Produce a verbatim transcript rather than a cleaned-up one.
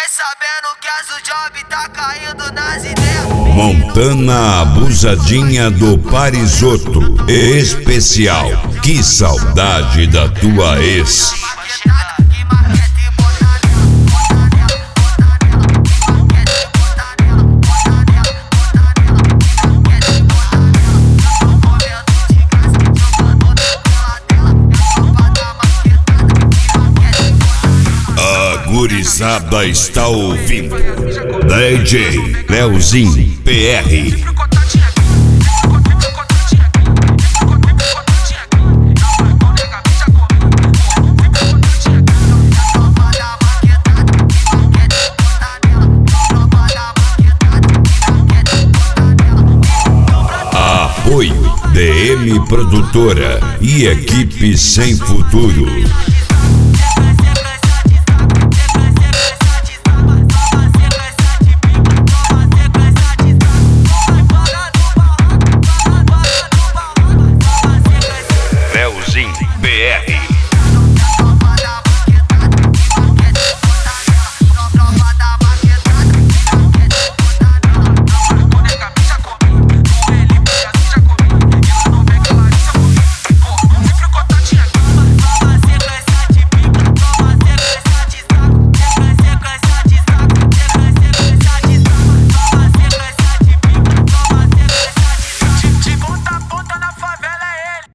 sabendo que as job tá caindo nas ideias. Montana Abusadinha do Parisoto especial. Que saudade da tua ex. A gurizada está ouvindo D J Leozinho P R. Apoio D M Produtora e equipe Sem Futuro. Leozinho P R.